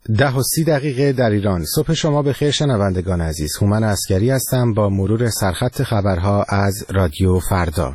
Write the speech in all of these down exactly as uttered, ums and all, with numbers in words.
ده و سی دقیقه در ایران. صبح شما بخیر شنوندگان عزیز. هومن عسکری هستم با مرور سرخط خبرها از رادیو فردا.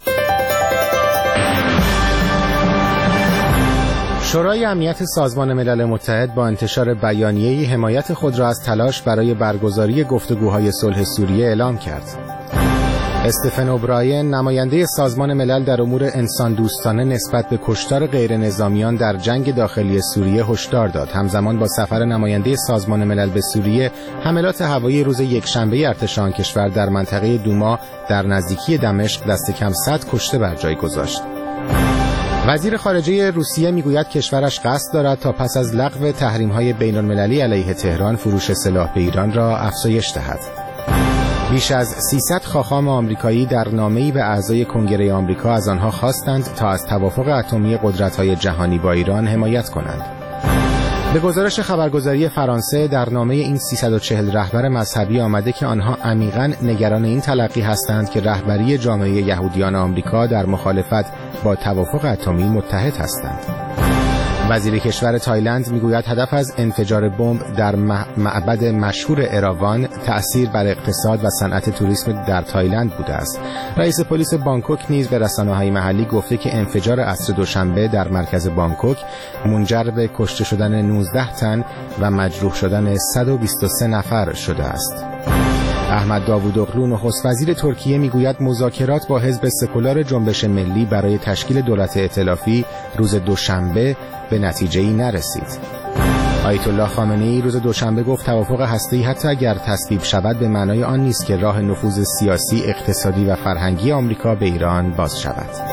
شورای امنیت سازمان ملل متحد با انتشار بیانیه‌ای حمایت خود را از تلاش برای برگزاری گفتگوهای صلح سوریه اعلام کرد. استفن اوبراین نماینده سازمان ملل در امور انسان دوستانه نسبت به کشتار غیر نظامیان در جنگ داخلی سوریه هشدار داد. همزمان با سفر نماینده سازمان ملل به سوریه، حملات هوایی روز یکشنبه ارتش آن کشور در منطقه دوما در نزدیکی دمشق دست کم صد کشته بر جای گذاشت. وزیر خارجه روسیه میگوید کشورش قصد دارد تا پس از لغو تحریم‌های بین‌المللی علیه تهران فروش سلاح به ایران را افزایش دهد. بیش از سیصد خاخام آمریکایی در نامه‌ای به اعضای کنگره آمریکا از آنها خواستند تا از توافق اتمی قدرت‌های جهانی با ایران حمایت کنند. به گزارش خبرگزاری فرانسه در نامه این سیصد و چهل رهبر مذهبی آمده که آنها عمیقاً نگران این تلقی هستند که رهبری جامعه یهودیان آمریکا در مخالفت با توافق اتمی متحد هستند. وزیر کشور تایلند میگوید هدف از انفجار بمب در معبد مشهور اراوان تأثیر بر اقتصاد و صنعت توریسم در تایلند بوده است. رئیس پلیس بانکوک نیز به رسانه‌های محلی گفته که انفجار عصر دوشنبه در مرکز بانکوک منجر به کشته شدن نوزده تن و مجروح شدن صد و بیست و سه نفر شده است. احمد داوودوغلو نخست وزیر ترکیه میگوید مذاکرات با حزب سکولار جنبش ملی برای تشکیل دولت ائتلافی روز دوشنبه به نتیجه‌ای نرسید. آیت الله خامنه‌ای روز دوشنبه گفت توافق هسته‌ای حتی اگر تصویب شود به معنای آن نیست که راه نفوذ سیاسی، اقتصادی و فرهنگی آمریکا به ایران باز شود.